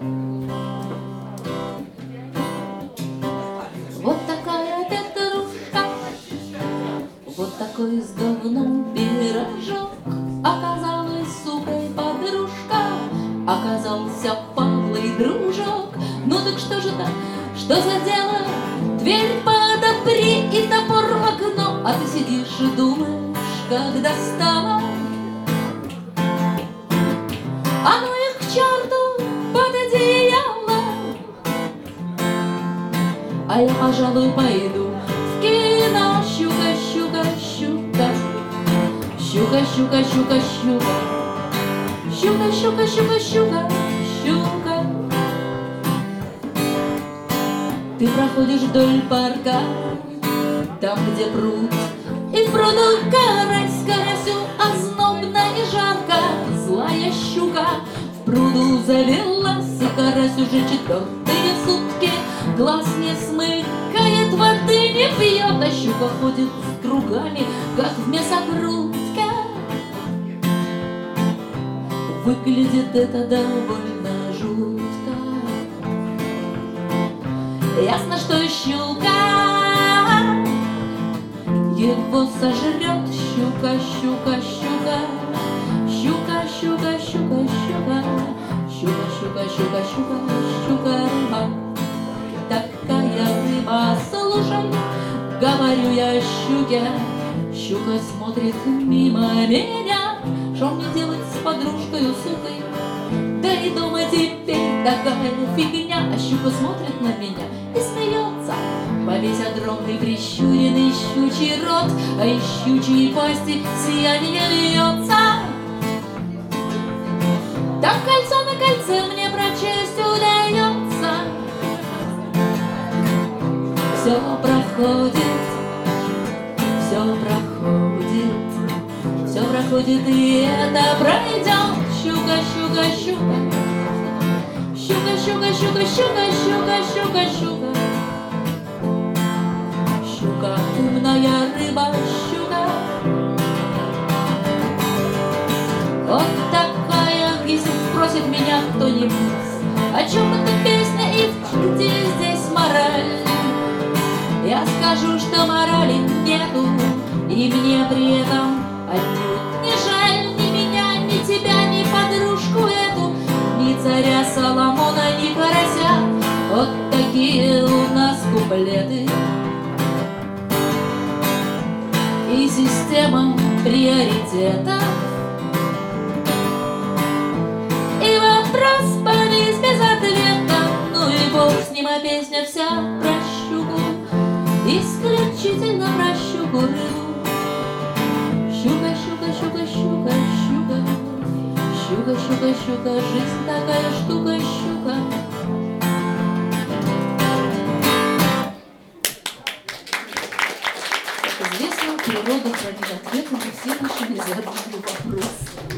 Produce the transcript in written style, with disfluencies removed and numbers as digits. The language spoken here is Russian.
Вот такая петрушка, вот такой с говном пирожок. Оказалась сукой подружка, оказался Павлый дружок. Ну так что же так, что за дело? Дверь подопри и топор в окно, а ты сидишь и думаешь, как достала. А ну их к черту под одеяло, а я, пожалуй, пойду в кино. Щука, щука, щука, щука, щука, щука, щука, щука, щука, щука, щука, щука. Ты проходишь вдоль парка, там, где пруд, и в пруду карась карасю, ознобно и жарко. Злая щука в пруду завелась, и карась уже 4-е сутки глаз не смыкает, воды не пьет, а щука ходит с кругами, как в мясокрутке. Выглядит это довольно жутко. Ясно, что щука его сожрет. Щука, щука, щука, щука, щука, щука, щука, щука, щука, щука, щука, щука, рыба. Такая рыба, слушай, говорю я щуке. Щука смотрит мимо меня, что мне делать с подружкой сукой? Да и дома теперь такая фигня. А щука смотрит на меня и смеется во весь огромный прищуренный щучий рот, а из щучьей пасти сияние льется. Так кольцо на кольце мне прочесть удается. Все проходит, все проходит, все проходит, и это пройдет. Щука, щука, щука, щука, щука, щука, щука, щука, щука, щука, щука, умная рыба, щука. Вот такая, если спросит меня кто-нибудь, о чем эта песня и где здесь мораль, я скажу, что морали нету, и мне при этом отнюдь не жаль ни меня, ни тебя, ни подружку эту, ни царя Соломона, ни карася. Вот такие у нас куплеты и система приоритетов. И вопрос повис без ответа. Ну и бог с ним, а песня вся про щуку, исключительно про щуку рыбу. Щука, щука, щука, щука, щука, щука, щука, щука, жизнь такая штука, щука. Как известно, природа хранит ответы на все наши незаданные вопросы.